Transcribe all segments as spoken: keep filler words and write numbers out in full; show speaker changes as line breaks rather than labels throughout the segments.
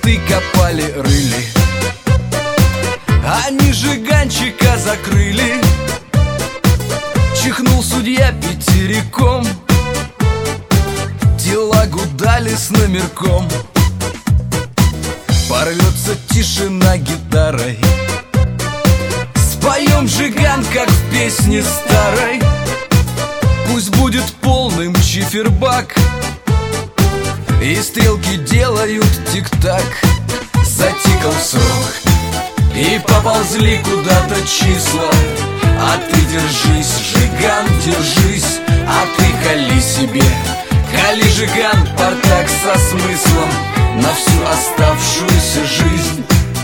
мосты копали, рыли, они жиганчика закрыли. Чихнул судья пятериком, телагу дали с номерком. Порвется тишина гитарой, споем жиган, как в песне старой. Пусть будет полным чифербак, и стрелки делают тик-так. Затикал срок, и поползли куда-то числа. А ты держись, жиган, держись, а ты кали себе. Кали, жиган, партак со смыслом на всю оставшуюся жизнь.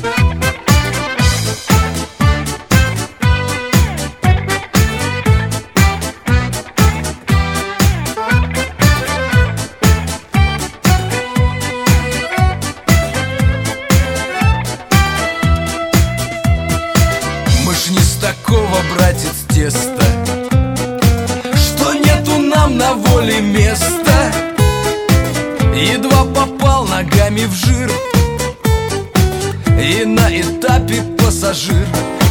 Мы ж не с такого, братец, теста, что нету нам на воле места. Едва попал ногами в жир, и на этапе пассажир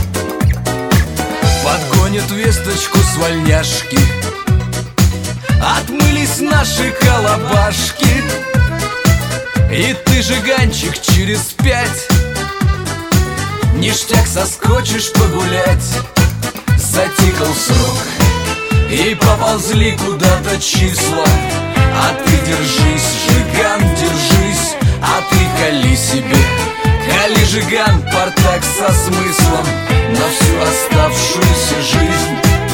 подгонит весточку с вольняшки. Отмылись наши колобашки, и ты, жиганчик, через пять ништяк соскочишь погулять. Затикал срок, и поползли куда-то числа. А ты держись, жиган, держись, а ты кали себе. Кали, жиган, партак со смыслом на всю оставшуюся жизнь.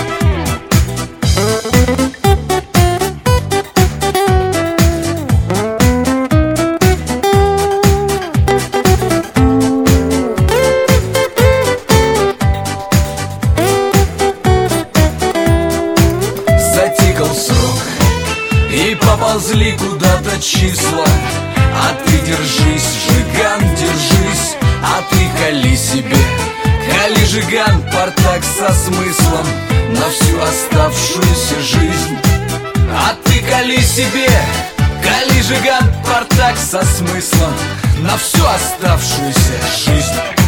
Затикал срок, и поползли куда-то числа. А ты держись, жиган, держись, а ты кали себе. Кали, жиган, партак со смыслом на всю оставшуюся жизнь. А ты кали себе. Кали, жиган, партак со смыслом на всю оставшуюся жизнь.